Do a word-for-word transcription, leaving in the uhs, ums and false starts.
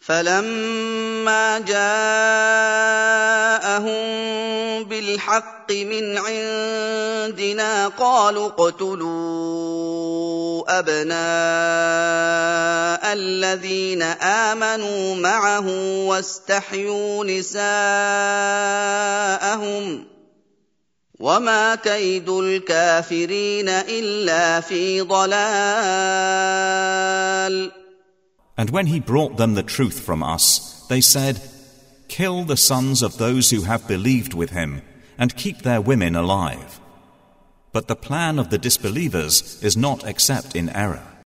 فَلَمَّا جَاءَهُم بِالْحَقِّ مِنْ عِندِنَا قَالُوا اقْتُلُوا أَبْنَاءَ الَّذِينَ آمَنُوا مَعَهُ وَاسْتَحْيُوا نِسَاءَهُمْ ۚ وَمَا كَيْدُ الْكَافِرِينَ إِلَّا فِي ضَلَالٍ. And when he brought them the truth from us, they said, "Kill the sons of those who have believed with him, and keep their women alive." But the plan of the disbelievers is not except in error.